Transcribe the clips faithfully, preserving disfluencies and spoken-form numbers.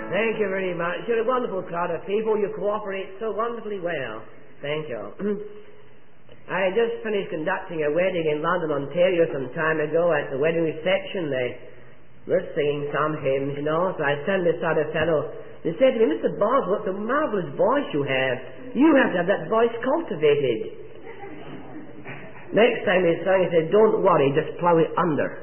Thank you very much. You're a wonderful crowd of people. You cooperate so wonderfully well. Thank you. I just finished conducting a wedding in London, Ontario some time ago. At the wedding reception, they were singing some hymns, you know, so I suddenly saw a fellow. They said to me, Mister Boswell, what a marvelous voice you have. You have to have that voice cultivated. Next time he sang, he said, don't worry, just plough it under.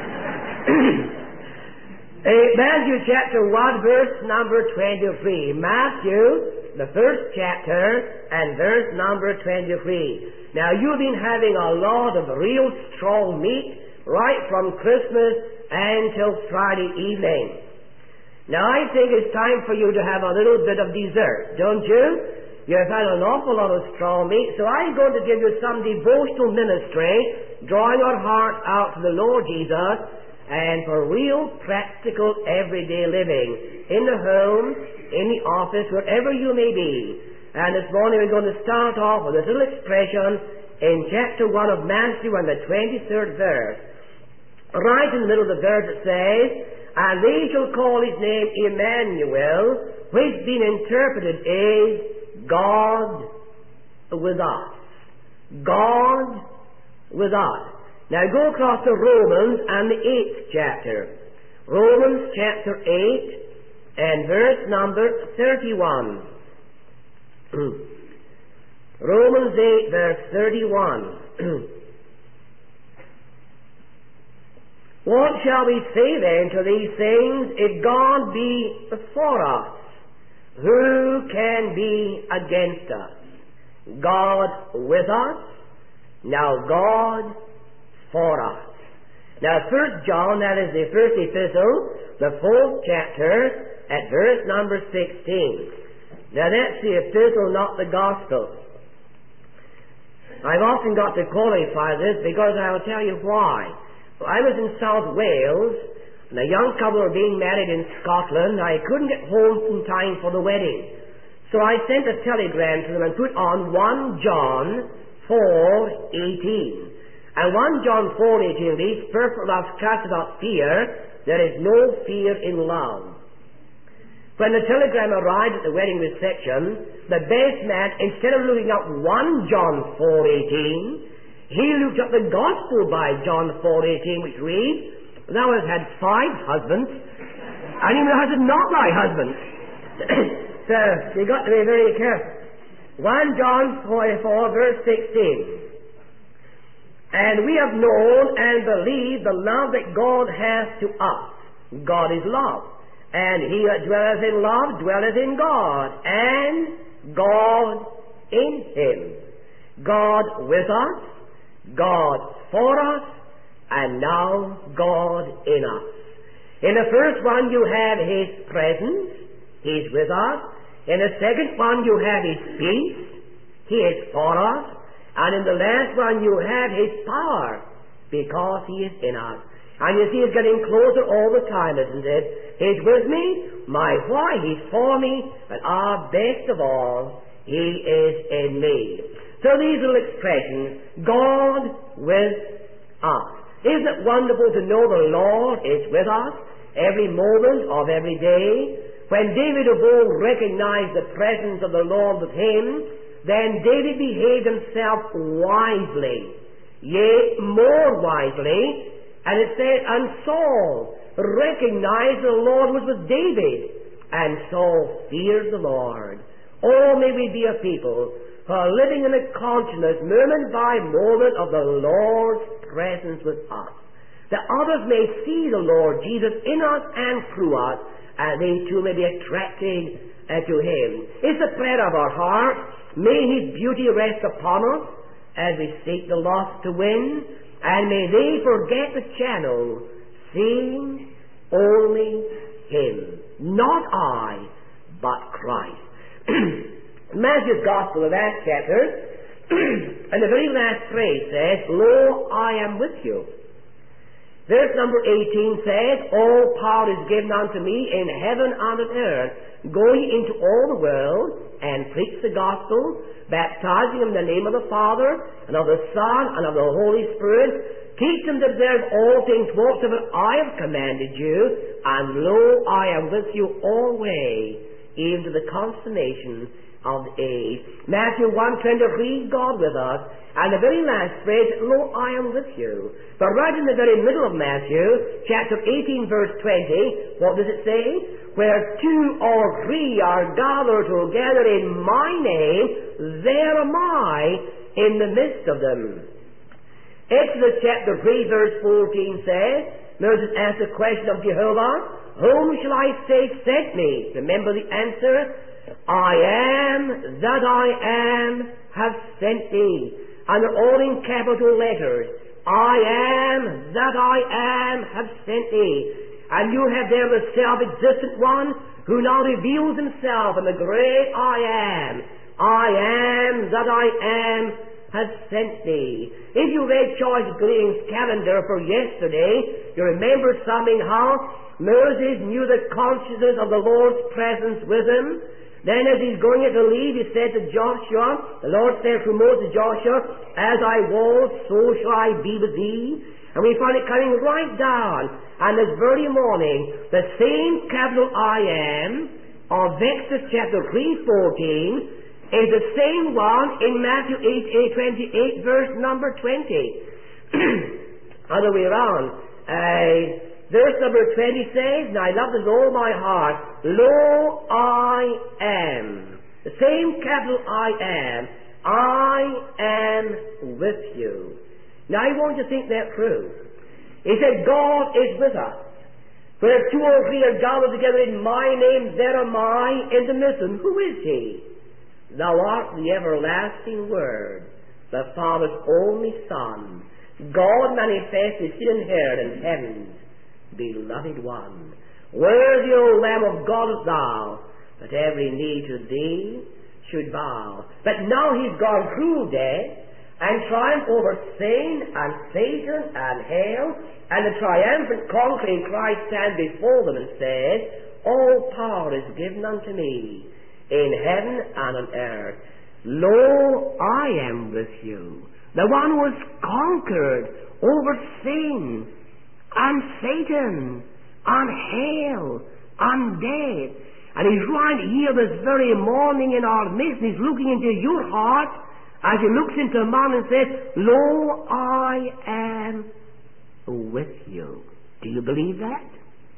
Uh, Matthew chapter one, verse number twenty-three. Matthew, the first chapter, and verse number twenty-three. Now, you've been having a lot of real strong meat right from Christmas until Friday evening. Now, I think it's time for you to have a little bit of dessert, don't you? You've had an awful lot of strong meat, so I'm going to give you some devotional ministry, drawing our hearts out to the Lord Jesus, and for real, practical, everyday living, in the home, in the office, wherever you may be. And this morning we're going to start off with this little expression in chapter one of Matthew and the twenty-third verse. Right in the middle of the verse it says, and they shall call his name Emmanuel, which being interpreted is God with us. God with us. Now go across to Romans and the eighth chapter. Romans chapter eight and verse number thirty-one. Romans eight verse thirty-one. What shall we say then to these things? If God be for us, who can be against us? God with us. Now God for us. Now, First John, that is the first epistle, the fourth chapter, at verse number sixteen. Now, that's the epistle, not the gospel. I've often got to qualify this because I'll tell you why. I was in South Wales, and a young couple were being married in Scotland. I couldn't get home in time for the wedding. So I sent a telegram to them and put on First John four eighteen. And First John four eighteen reads, perfect love casts out fear, there is no fear in love. When the telegram arrived at the wedding reception, the best man, instead of looking up First John four eighteen, he looked up the Gospel by John four eighteen, which reads, thou hast had five husbands, and even has not thy husband. So, you've got to be very careful. First John four verse sixteen. And we have known and believed the love that God has to us. God is love. And he that dwelleth in love dwelleth in God, and God in him. God with us, God for us, and now God in us. In the first one you have his presence, he's with us. In the second one you have his peace, he is for us. And in the last one you have his power, because he is in us. And you see it's getting closer all the time, isn't it? He's with me, my why, he's for me, and ah, best of all, he is in me. So these little expressions, God with us. Isn't it wonderful to know the Lord is with us every moment of every day? When David of old recognized the presence of the Lord with him, then David behaved himself wisely, yea, more wisely, and it said, and Saul recognized the Lord was with David, and Saul feared the Lord. Oh, may we be a people who are living in a consciousness, moment by moment, of the Lord's presence with us, that others may see the Lord Jesus in us and through us, and they too may be attracted uh, to him. It's the prayer of our heart. May his beauty rest upon us as we seek the lost to win, and may they forget the channel, seeing only him, not I, but Christ. Matthew's Gospel of that chapter, and the very last phrase says, lo, I am with you. Verse number eighteen says, all power is given unto me in heaven and on earth. Go ye into all the world and preach the gospel, baptizing them in the name of the Father and of the Son and of the Holy Spirit, Teach them to observe all things whatsoever I have commanded you, and lo, I am with you always, even to the consummation of the age. Matthew one twenty, read God with us, and the very last phrase, lo, I am with you. But right in the very middle of Matthew, chapter eighteen, verse twenty, what does it say? Where two or three are gathered together in my name, there am I in the midst of them. Exodus chapter three, verse fourteen says, Moses asked the question of Jehovah, whom shall I say sent me? Remember the answer? I am that I am have sent thee. And they're all in capital letters. I am that I am have sent thee. And you have there the self-existent one who now reveals himself in the great I am. I am that I am has sent thee. If you read Charles Green's calendar for yesterday, you remember something how Moses knew the consciousness of the Lord's presence with him. Then as he's going to leave, he said to Joshua, the Lord said to Moses, Joshua, as I was, so shall I be with thee. And we find it coming right down. And this very morning, the same capital I am of Exodus chapter three fourteen is the same one in Matthew eight, eight twenty-eight, verse number twenty. Other way around. Uh, verse number twenty says, and I love this with all my heart, lo, I am. The same capital I am. I am with you. Now I want you to think that through. He said, God is with us. Where two or three are gathered together in my name, there am I in the midst of them. Who is he? Thou art the everlasting Word, the Father's only Son, God manifested, seen and heard in heaven's beloved one. Worthy, O Lamb of God, art thou, that every knee to thee should bow. But now he's gone through death, and triumphed over sin and Satan and hell, and the triumphant conquering Christ stands before them and says, all power is given unto me in heaven and on earth. Lo, I am with you. The one who has conquered over sin and Satan and hell and death. And he's right here this very morning in our midst, and he's looking into your heart as he looks into mine and says, lo, I am with you. Do you believe that?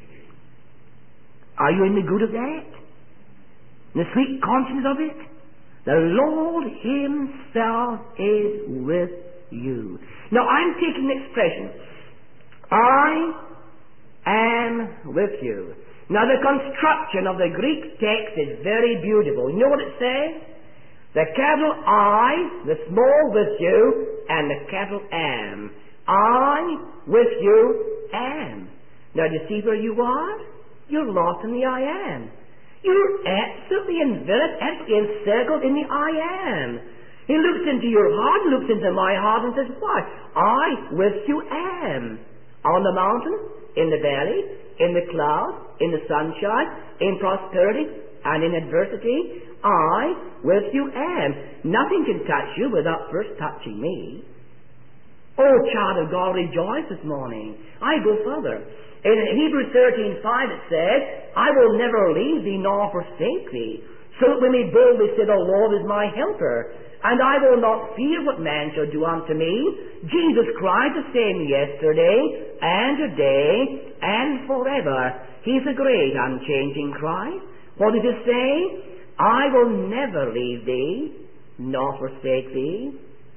Are you in the good of that? In the sweet conscience of it? The Lord himself is with you. Now I'm taking the expression, I am with you. Now the construction of the Greek text is very beautiful. You know what it says? The capital I, the small with you, and the capital am. I with you am. Now do you see where you are? You're lost in the I am. You're absolutely enveloped, absolutely encircled in the I am. He looks into your heart, looks into my heart and says, why? I with you am. On the mountain, in the valley, in the cloud, in the sunshine, in prosperity, and in adversity, I with you am. Nothing can touch you without first touching me. Oh, child of God, rejoice this morning. I go further. In Hebrews thirteen five it says, I will never leave thee nor forsake thee. So that we may boldly say, the Lord is my helper, and I will not fear what man shall do unto me. Jesus Christ the same yesterday, and today, and forever. He's a great unchanging Christ. What did he say? I will never leave thee, nor forsake thee.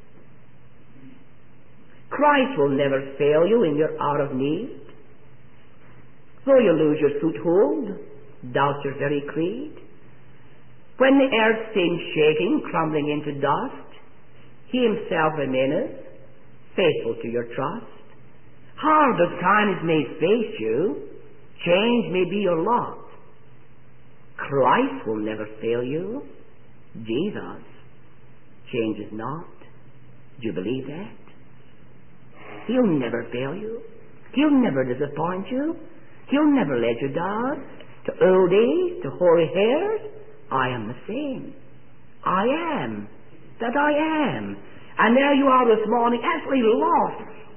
Christ will never fail you in your hour of need. Though you lose your foothold, doubt your very creed, when the earth seems shaking, crumbling into dust, he himself remaineth, faithful to your trust. Hard as times may face you, change may be your lot, Christ will never fail you. Jesus changes not. Do you believe that? He'll never fail you. He'll never disappoint you. He'll never let you down. To old age, to hoary hairs, I am the same. I am that I am. And there you are this morning, absolutely lost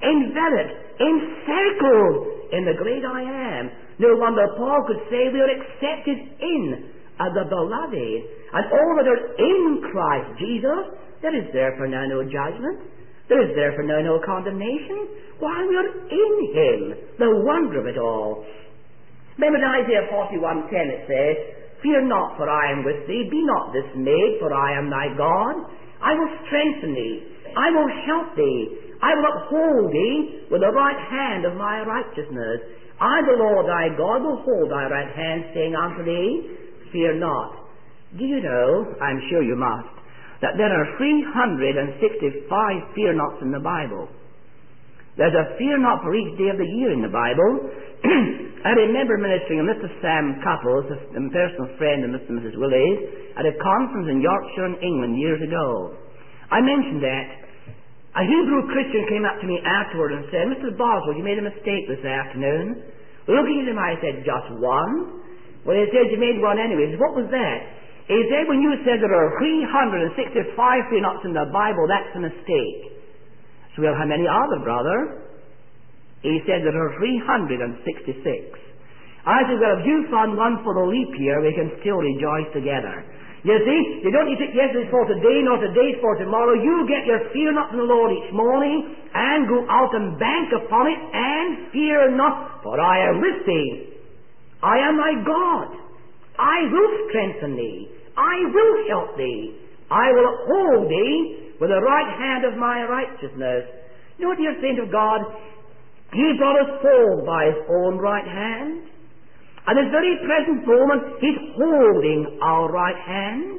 enveloped, encircled in the great I am. No wonder Paul could say we are accepted in uh, the beloved. And all that are in Christ Jesus, there is therefore now no judgment. There is therefore now no condemnation. While we are in Him, the wonder of it all. Remember in Isaiah forty-one ten it says, Fear not, for I am with thee. Be not dismayed, for I am thy God. I will strengthen thee. I will help thee. I will uphold thee with the right hand of my righteousness. I, the Lord thy God, will hold thy right hand, saying unto thee, Fear not. Do you know, I'm sure you must, that there are three hundred sixty-five fear nots in the Bible. There's a fear not for each day of the year in the Bible. I remember ministering to Mister Sam Couples, a personal friend of Mister and Missus Willie's, at a conference in Yorkshire in England years ago. I mentioned that. A Hebrew Christian came up to me afterward and said, Mister Boswell, you made a mistake this afternoon. Looking at him, I said, just one? Well, he said, you made one anyway. He said, what was that? He said, when you said there are three hundred sixty-five fear nots in the Bible, that's a mistake. So, well, how many are there, brother? He said there are three hundred sixty-six. I said, well, if you found one for the leap year, we can still rejoice together. You see, you don't need to take yesterday's for today, nor today's for tomorrow. You get your fear not in the Lord each morning, and go out and bank upon it, and fear not, for I am with thee. I am thy God. I will strengthen thee. I will help thee. I will uphold thee with the right hand of my righteousness. You know, dear saint of God, He brought us forth by His own right hand. At this very present moment, He's holding our right hand.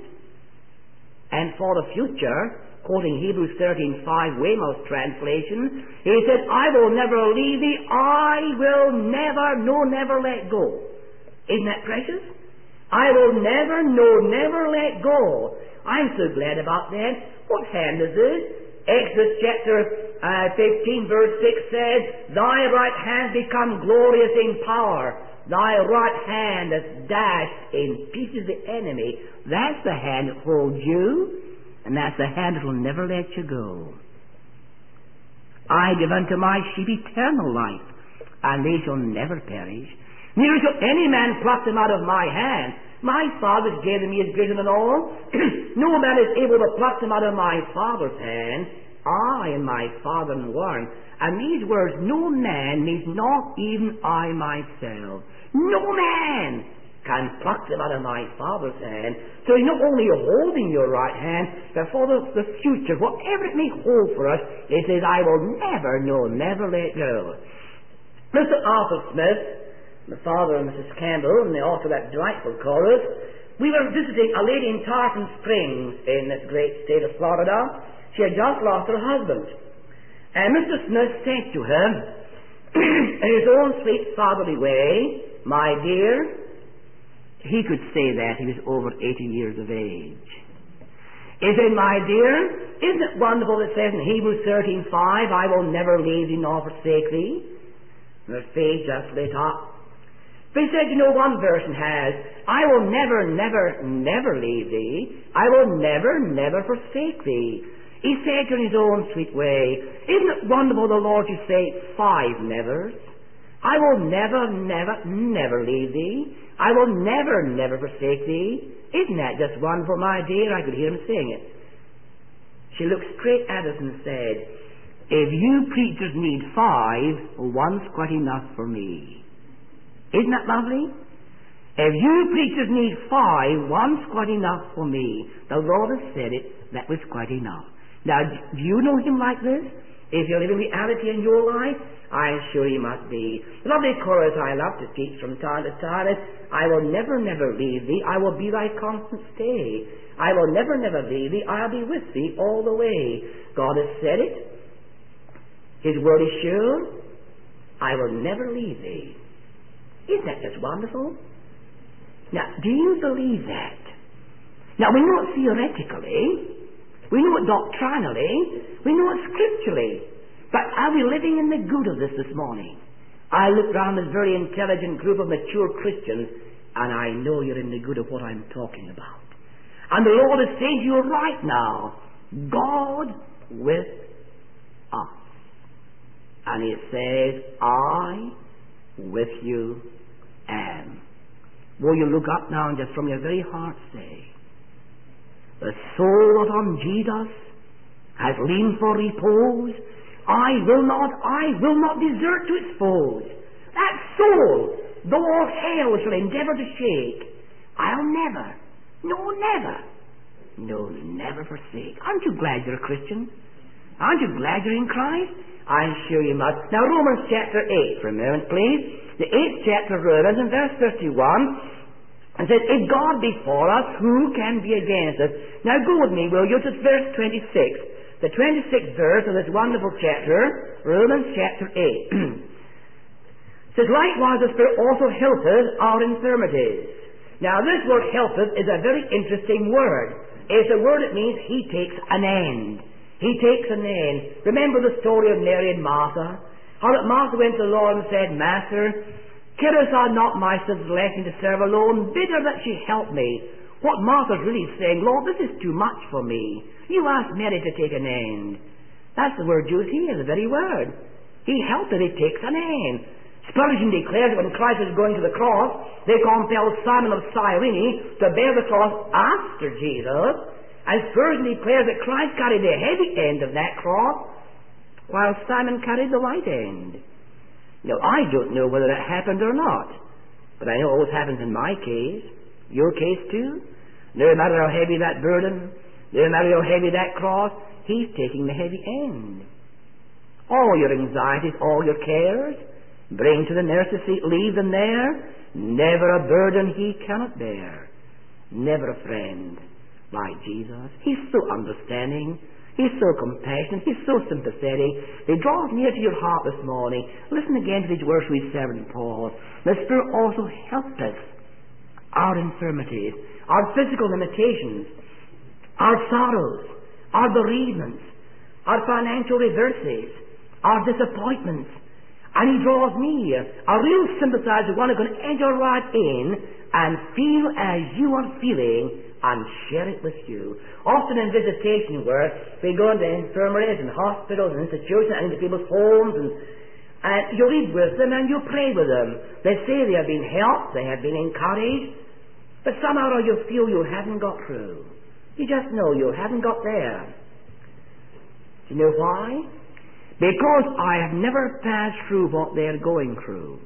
And for the future, quoting Hebrews thirteen five, Weymouth's translation, He said, I will never leave thee. I will never, no, never let go. Isn't that precious? I will never, no, never let go. I'm so glad about that. What hand is this? Exodus chapter uh, fifteen verse six says, Thy right hand become glorious in power. Thy right hand has dashed in pieces the enemy. That's the hand that holds you, and that's the hand that will never let you go. I give unto my sheep eternal life, and they shall never perish. Neither shall any man pluck them out of my hand. My Father which gave them me is greater than all. No man is able to pluck them out of my Father's hand. I and my Father are one. And these words, no man, means not even I myself. No man can pluck them out of my Father's hand. So He's not only holding your right hand, but for the, the future, whatever it may hold for us, He says, I will never, no, never let go. Mister Arthur Smith, the father of Missus Campbell, and the author of that delightful chorus, we were visiting a lady in Tarpon Springs in this great state of Florida. She had just lost her husband. And Mister Smith said to her, in his own sweet fatherly way, my dear, he could say that, he was over eighty years of age. He said, my dear, isn't it wonderful that it says in Hebrews thirteen five, I will never leave thee nor forsake thee? And her face just lit up. But he said, you know, one version has, I will never, never, never leave thee. I will never, never forsake thee. He said in his own sweet way, isn't it wonderful the Lord you say five nevers? I will never, never, never leave thee. I will never, never forsake thee. Isn't that just wonderful, my dear? I could hear him saying it. She looked straight at us and said, if you preachers need five, one's quite enough for me. Isn't that lovely? If you preachers need five, one's quite enough for me. The Lord has said it, that was quite enough. Now, do you know Him like this? If you're living reality in your life, I'm sure you must be. The lovely chorus I love to teach from time to time is, I will never, never leave thee. I will be thy constant stay. I will never, never leave thee. I'll be with thee all the way. God has said it. His word is sure. I will never leave thee. Isn't that just wonderful? Now, do you believe that? Now, we know it theoretically, we know it doctrinally, we know it scripturally, but are we living in the good of this this morning? I look round this very intelligent group of mature Christians, and I know you're in the good of what I'm talking about. And the Lord is saying to you right now, God with us. And it says, I with you am. Will you look up now and just from your very heart say, the soul upon Jesus has leaned for repose. I will not, I will not desert to its foes. That soul, though all hell shall endeavor to shake, I'll never, no never, no never forsake. Aren't you glad you're a Christian? Aren't you glad you're in Christ? I'm sure you must. Now Romans chapter eight for a moment, please. The eighth chapter of Romans and verse thirty-one. And says, if God be for us, who can be against us? Now go with me, will you, to verse twenty-six. The twenty-sixth verse of this wonderful chapter, Romans chapter eight. Says, likewise the Spirit also helpeth our infirmities. Now this word helpeth is a very interesting word. It's a word that means he takes an end. He takes an end. Remember the story of Mary and Martha? How that Martha went to the Lord and said, Master, carest thou not my sister left to serve alone? Bid her that she help me. What Martha's really saying, Lord, this is too much for me. You asked Mary to take an end. That's the word used here, the very word. He helped her, he takes an end. Spurgeon declares that when Christ was going to the cross, they compelled Simon of Cyrene to bear the cross after Jesus. And Spurgeon declares that Christ carried the heavy end of that cross, while Simon carried the light end. Now, I don't know whether that happened or not, but I know it always happens in my case. Your case too? No matter how heavy that burden, no matter how heavy that cross, he's taking the heavy end. All your anxieties, all your cares, bring to the mercy seat, leave them there. Never a burden he cannot bear. Never a friend like Jesus. He's so understanding. He's so compassionate. He's so sympathetic. He draws near to your heart this morning. Listen again to these words we servant Paul. The Spirit also helped us. Our infirmities, our physical limitations, our sorrows, our bereavements, our financial reverses, our disappointments. And he draws near. A real sympathizer, one who can enter right in and feel as you are feeling and share it with you. Often in visitation work, we go into infirmaries and hospitals and institutions and into people's homes, and, and you read with them and you pray with them. They say they have been helped, they have been encouraged, but somehow or you feel you haven't got through. You just know you haven't got there. Do you know why? Because I have never passed through what they're going through.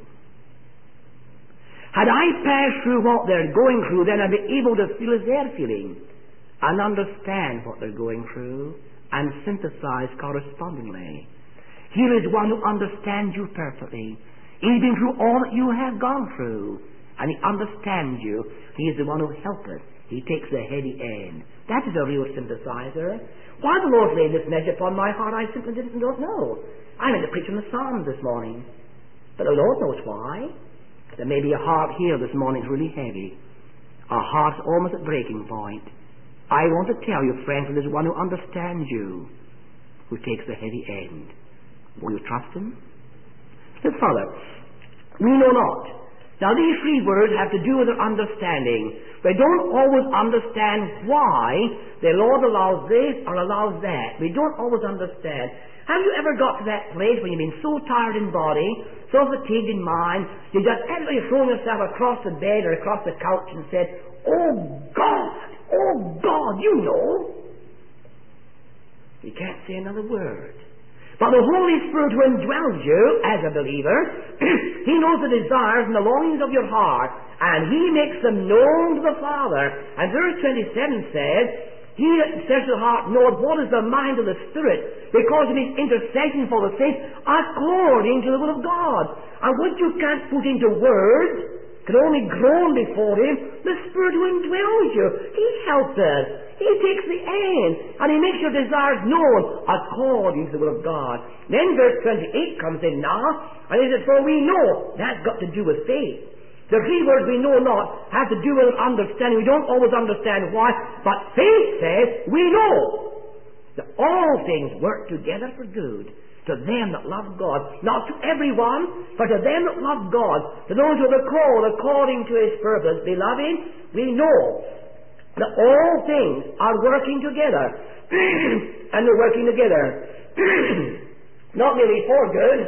Had I passed through what they're going through, then I'd be able to feel as they're feeling and understand what they're going through and sympathize correspondingly. Here is one who understands you perfectly. He's been through all that you have gone through, and he understands you. He is the one who helps us. He takes the heavy end. That is a real sympathizer. Why the Lord laid this message upon my heart, I simply didn't don't know. I meant to preach from the Psalms this morning, but the Lord knows why. There may be a heart here this morning that's really heavy. Our heart's almost at breaking point. I want to tell you, friends, there's one who understands you, who takes the heavy end. Will you trust him? Says Father, we know not. Now these three words have to do with our understanding. We don't always understand why the Lord allows this or allows that. We don't always understand. Have you ever got to that place when you've been so tired in body, so fatigued in mind, you just actually thrown yourself across the bed or across the couch and said, oh God, oh God, you know. You can't say another word. But the Holy Spirit who indwells you as a believer, he knows the desires and the longings of your heart, and he makes them known to the Father. And verse twenty-seven says, he that says to the heart knoweth what is the mind of the Spirit, because of his intercession for the saints, according to the will of God. And what you can't put into words, can only groan before him, the Spirit who indwells you. He helps us. He takes the end, and he makes your desires known according to the will of God. Then verse twenty-eight comes in now, and he says, for we know. That's got to do with faith. The three words we know not have to do with understanding. We don't always understand why, but faith says we know that all things work together for good to them that love God. Not to everyone, but to them that love God, to those who are called according to his purpose. Beloved, we know that all things are working together. And they're working together. Not merely for good,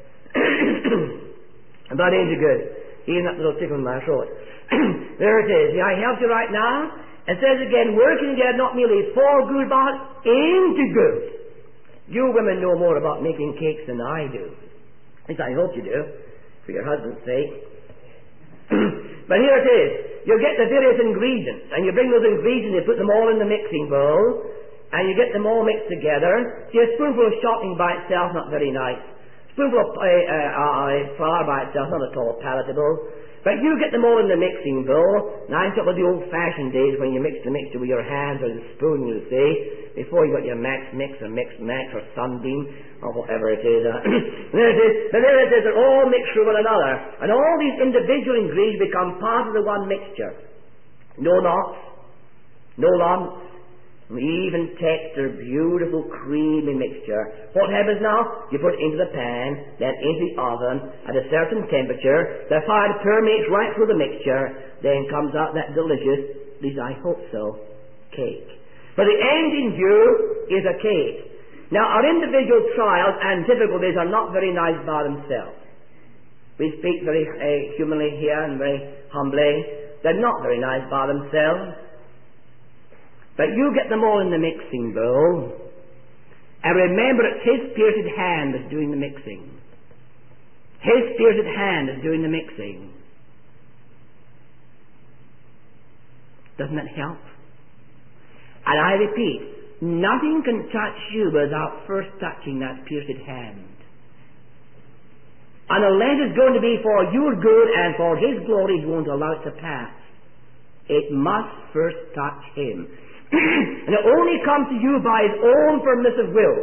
but into good. Even that little tickle in my throat. There it is. I help you right now. It says again, working together not merely for good, but into good. You women know more about making cakes than I do. At least I hope you do, for your husband's sake. But here it is. You get the various ingredients, and you bring those ingredients, you put them all in the mixing bowl, and you get them all mixed together. See, a spoonful of shocking by itself, not very nice. A spoonful of uh, uh, uh, flour by itself, not at all palatable. But you get them all in the mixing bowl. Now I'm talking about the old-fashioned days when you mix the mixture with your hands or the spoon, you see, before you got your Max Mix or Mix Max or Sunbeam or whatever it is. Uh, there it is. But there it is. They're all mixed with one another. And all these individual ingredients become part of the one mixture. No knots, no lumps. Even texture, beautiful creamy mixture. What happens now? You put it into the pan, then into the oven at a certain temperature. The fire permeates right through the mixture. Then comes out that delicious, at least I hope so, cake. But the end in view is a cake. Now our individual trials and difficulties are not very nice by themselves. We speak very uh, humanly here and very humbly. They're not very nice by themselves. But you get them all in the mixing bowl, and remember it's His spirited hand that's doing the mixing. His spirited hand is doing the mixing. Doesn't that help? And I repeat, nothing can touch you without first touching that spirited hand. And unless it's going to be for your good and for His glory, He won't allow it to pass. It must first touch Him. And it only comes to you by His own permissive will.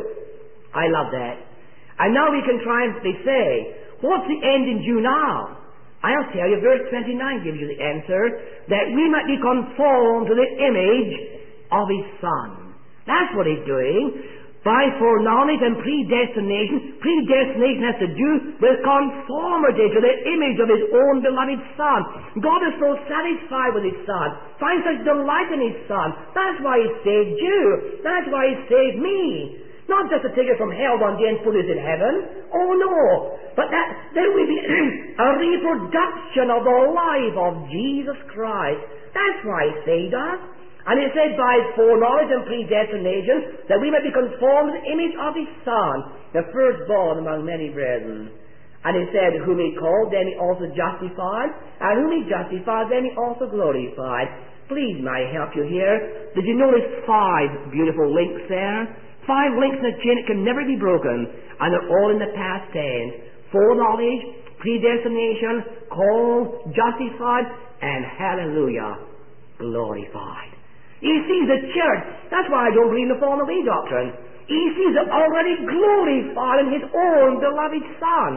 I love that. And now we can triumphantly say, what's the end in view now? I'll tell you, verse twenty-nine gives you the answer, that we might be conformed to the image of His Son. That's what He's doing. By foreknowledge and predestination, predestination has to do with conformity to the image of His own beloved Son. God is so satisfied with His Son, finds such delight in His Son. That's why He saved you. That's why He saved me. Not just to take us from hell one day and put us in heaven. Oh no. But that there will be a reproduction of the life of Jesus Christ. That's why He saved us. And it said by foreknowledge and predestination that we may be conformed to the image of His Son, the firstborn among many brethren. And He said, whom He called, then He also justified, and whom He justified, then He also glorified. Please, may I help you here? Did you notice five beautiful links there? Five links in a chain that can never be broken, and they're all in the past tense. Foreknowledge, predestination, called, justified, and hallelujah, glorified. He sees the church. That's why I don't believe in the fallen away doctrine. He sees it already glorified in His own beloved Son.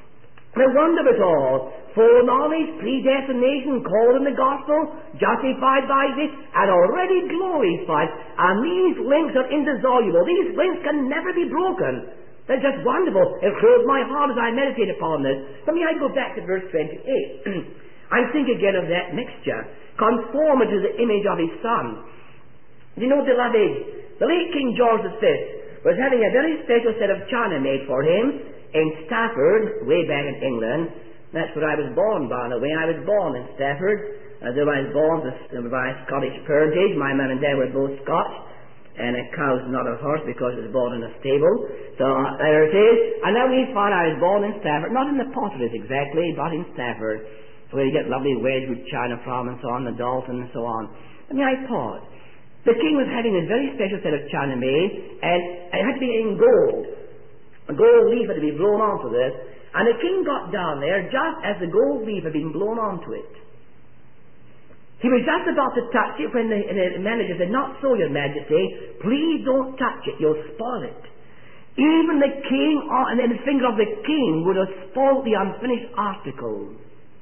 The wonder of it all. Foreknowledge, predestination, called in the gospel, justified by this, and already glorified. And these links are indissoluble. These links can never be broken. They're just wonderful. It fills my heart as I meditate upon this. Let me I go back to verse twenty-eight. I think again of that mixture. Conformed to the image of His Son. You know, beloved, the late King George the Fifth was having a very special set of china made for him in Stafford, way back in England. That's where I was born, by the way. I was born in Stafford. As though I was born by Scottish parentage. My mum and dad were both Scotch. And a cow's not a horse because it was born in a stable. So uh, there it is. And then we find I was born in Stafford. Not in the potteries exactly, but in Stafford, where you get lovely Wedgwood china from and so on, the Dalton and so on. I mean, I pause. The king was having a very special set of china made, and it had to be in gold. A gold leaf had to be blown onto this, and the king got down there just as the gold leaf had been blown onto it. He was just about to touch it when the, the manager said, "Not so, Your Majesty. Please don't touch it. You'll spoil it." Even the king, and the finger of the king would have spoiled the unfinished article.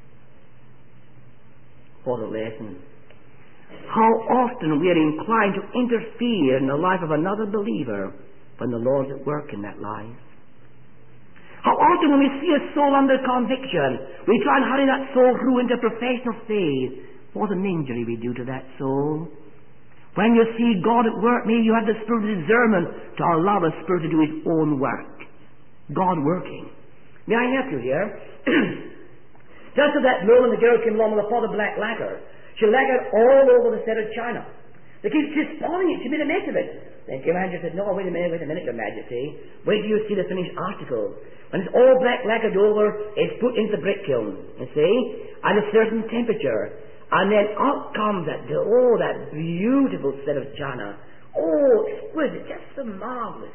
What a lesson. How often we are inclined to interfere in the life of another believer when the Lord's at work in that life. How often when we see a soul under conviction, we try and hurry that soul through into professional faith. What an injury we do to that soul. When you see God at work, maybe you have the spirit of discernment to allow the Spirit to do His own work. God working. May I help you here? Just at that moment, the girl came along with a pot of black lacquer. She lacquered all over the set of china. They keep just spawning it. She made a mess of it. Then King Andrew said, "No, wait a minute, wait a minute, Your Majesty. Wait till you see the finished article. When it's all black lacquered over, it's put into the brick kiln, you see, at a certain temperature. And then out comes that, oh, that beautiful set of china. Oh, exquisite, just so marvelous."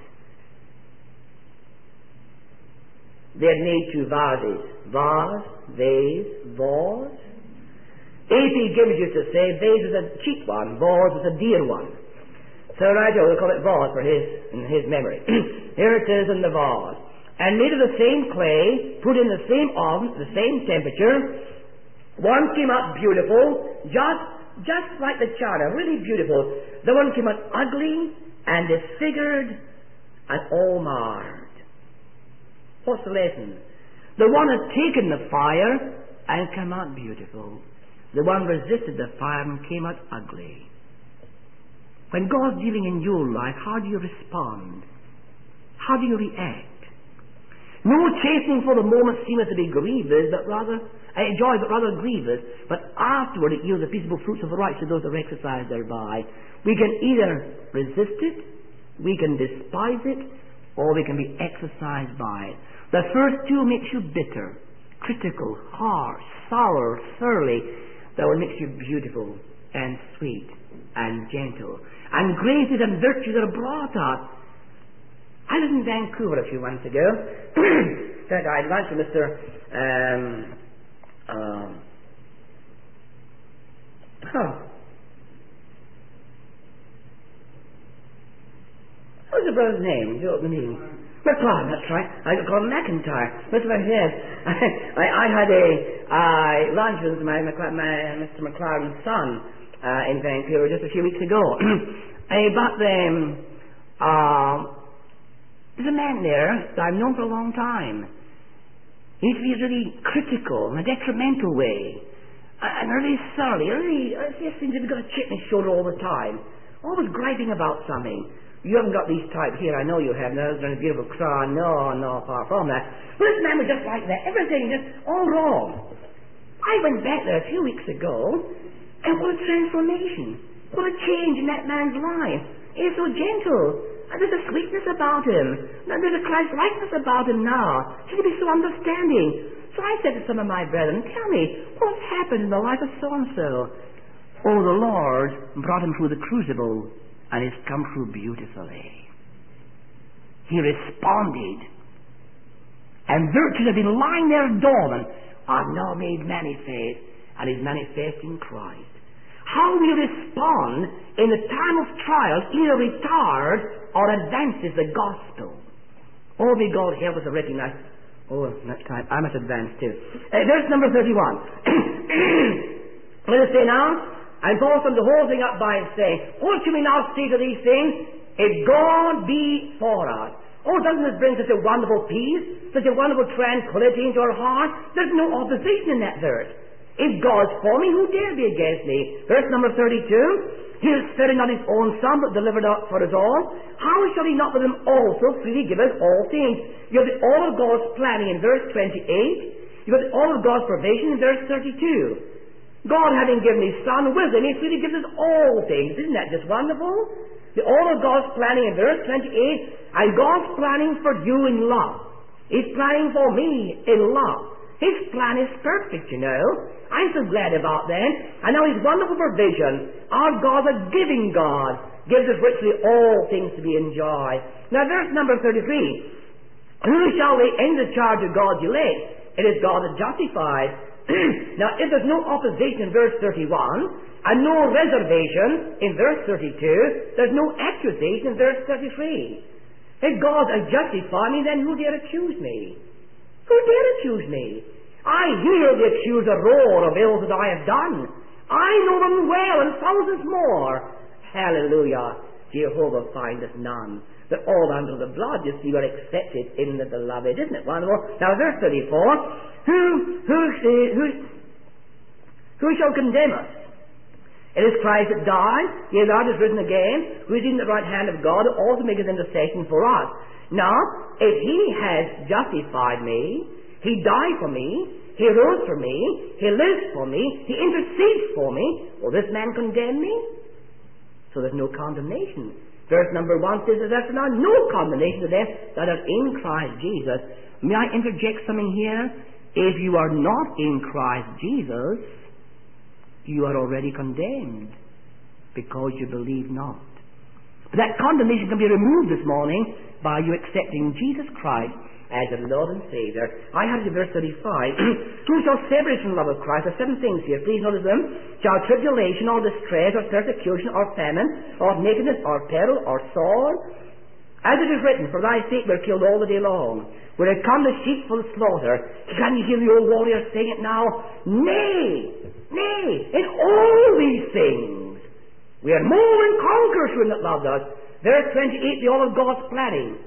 They'd made two vases. Vase, vase, vase. A P Gibbs used to say vase was a cheap one, vase was a dear one. So Nigel will call it vase for his, in his memory. Here it is in the vase. And made of the same clay, put in the same oven, the same temperature. One came out beautiful, just, just like the china, really beautiful. The one came out ugly and disfigured and all marred. What's the lesson? The one had taken the fire and come out beautiful. The one resisted the fire and came out ugly. When God's dealing in your life, how do you respond? How do you react? No chastening for the moment seemeth to be grievous, but rather uh, joy, but rather grievous. But afterward it yields the peaceable fruits of the righteous to those that are exercised thereby. We can either resist it, we can despise it, or we can be exercised by it. The first two makes you bitter, critical, harsh, sour, surly. That will make you beautiful and sweet and gentle. And graces and virtues are brought up. I was in Vancouver a few months ago. That I had lunch with Mister Um, um, oh. What was the brother's name? You opened the meeting. McLeod, that's right. I got called McIntyre. That's what I said. I, I had a uh, lunch with my, my Mister McLeod's son uh, in Vancouver just a few weeks ago. uh, but um, uh, there's a man there that I've known for a long time. He used to be really critical in a detrimental way. And really surly. Really, it just seems to have got a chip in his shoulder all the time. Always griping about something. You haven't got these types here, I know you have. Now, there's a beautiful crown. No, no, far from that. But this man was just like that. Everything just all wrong. I went back there a few weeks ago, and what a transformation. What a change in that man's life. He's so gentle. And there's a sweetness about him. And there's a Christ-likeness about him now. He can be so understanding. So I said to some of my brethren, tell me, what's happened in the life of so-and-so? Oh, the Lord brought him through the crucible, and he's come through beautifully. He responded. And virtues have been lying there dormant, are now made manifest, and is manifest in Christ. How we respond in the time of trial either retards or advances the gospel. Oh, may God help us to recognize. Oh, that time I must advance too. Uh, verse number thirty-one. Let us say now, and Paul summed the whole thing up by saying, what should we now say to these things? If God be for us. Oh, doesn't this bring such a wonderful peace, such a wonderful tranquility into our heart? There's no opposition in that verse. If God's for me, who dare be against me? Verse number thirty-two, He is sparing not His own Son, but delivered up for us all. How shall He not with Him also freely give us all things? You have the all of God's planning in verse twenty-eight. You have the all of God's provision in verse thirty-two. God, having given His Son with Him, He freely gives us all things. Isn't that just wonderful? The all of God's planning in verse twenty-eight, and God's planning for you in love. He's planning for me in love. His plan is perfect, you know. I'm so glad about that. And now His wonderful provision. Our God, a giving God, gives us richly all things to be enjoyed. Now, verse number thirty-three. Who shall lay in the charge of God's elect? It is God that justifies. Now, if there's no opposition in verse thirty-one, and no reservation in verse thirty-two, there's no accusation in verse thirty-three. If God has justified me, then who dare accuse me? Who dare accuse me? I hear the accuser roar of ills that I have done. I know them well, and thousands more. Hallelujah. Jehovah findeth none. That all under the blood, you see, were accepted in the beloved. Isn't it wonderful? Now, verse thirty-four. Who, who, who, who shall condemn us? It is Christ that died, yea, thou hast risen again, who is in the right hand of God, who also maketh intercession for us. Now, if He has justified me, He died for me, He rose for me, He lives for me, He intercedes for me, will this man condemn me? So there's no condemnation. Verse number one says that there's now no condemnation to them that are in Christ Jesus. May I interject something here? If you are not in Christ Jesus, you are already condemned because you believe not. But that condemnation can be removed this morning by you accepting Jesus Christ as a Lord and Savior. I have to verse thirty-five. Who shall separate from the love of Christ? There are seven things here. Please notice them. Shall tribulation or distress or persecution or famine or nakedness or peril or sword? As it is written, for thy sake we're killed all the day long. We're come the sheep for the slaughter. Can you hear the old warrior saying it now? Nay, nay, in all these things we are more than conquerors through him that loved us. Verse twenty-eight, the all of God's planning.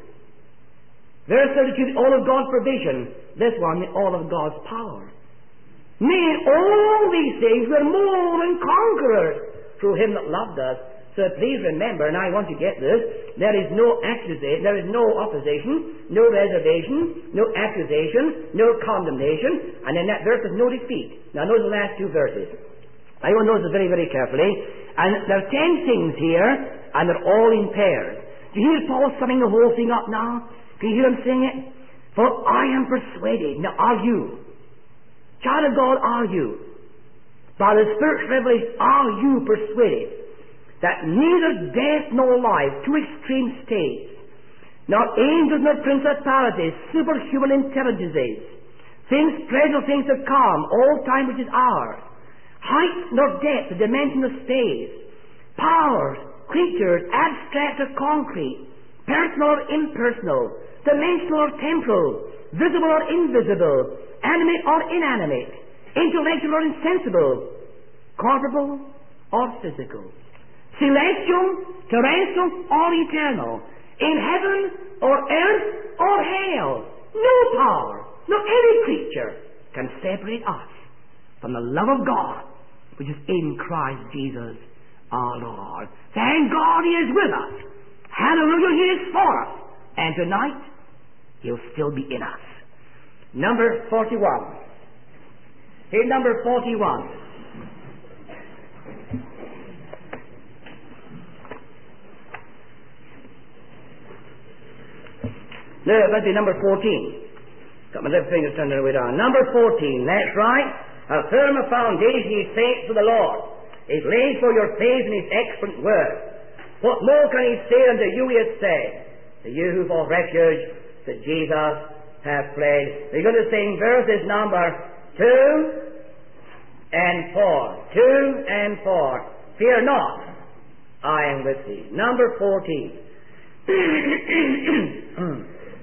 Verse thirty-two, all of God's provision. This one, the all of God's power. Nay, in all these things we're more than conquerors through him that loved us. So please remember, and I want to get this, there is no accusation, there is no opposition, no reservation, no accusation, no condemnation, and in that verse there's no defeat. Now notice the last two verses. I want to notice this very, very carefully. And there are ten things here, and they're all in pairs. Do you hear Paul summing the whole thing up now? Can you hear him sing it? For I am persuaded. Now are you? Child of God, are you? By the Spirit's revelation, are you persuaded that neither death nor life, two extreme states, nor angels nor principalities, superhuman intelligences, things present or things to come, all time which is ours, height nor depth, the dimension of space, powers, creatures, abstract or concrete, personal or impersonal, dimensional or temporal, visible or invisible, animate or inanimate, intellectual or insensible, corporeal or physical, celestial, terrestrial, or eternal, in heaven or earth or hell, no power, no any creature can separate us from the love of God which is in Christ Jesus our Lord. Thank God He is with us. Hallelujah, He is for us. And tonight, He'll still be in us. Number forty-one. Here's number forty-one. No, let's be number fourteen. Got my left finger turned the way down. Number fourteen, that's right. A firm foundation ye saints of the Lord is laid for your faith in His excellent word. What more can He say unto you He has said? To you who for refuge to Jesus have fled. We're going to sing verses number two and four. Two and four. Fear not, I am with thee. Number fourteen.